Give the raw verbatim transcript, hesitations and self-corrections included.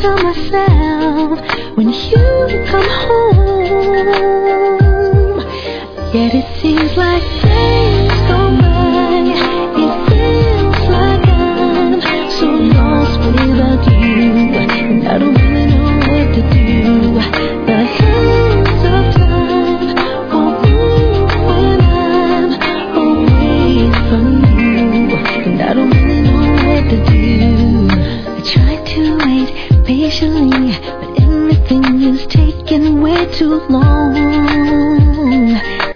tell myself when you come home. Yet it seems like days go by. It feels like I'm so lost without you, and I don't really know what to do. The hands of time won't move when I'm away from you, and I don't really know what to do. I tried to wait patiently, but everything is taking way too long.